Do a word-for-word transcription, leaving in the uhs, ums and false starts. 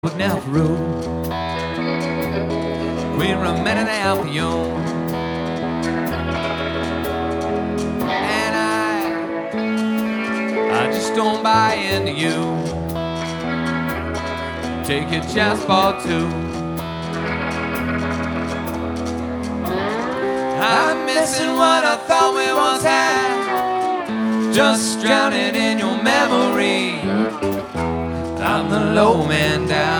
McNabb Road, Queen Romana and Albion, and I, I just don't buy into you. Take your chance for two. I'm missing what I thought we once had, just drowning in your memory. I'm the low man down.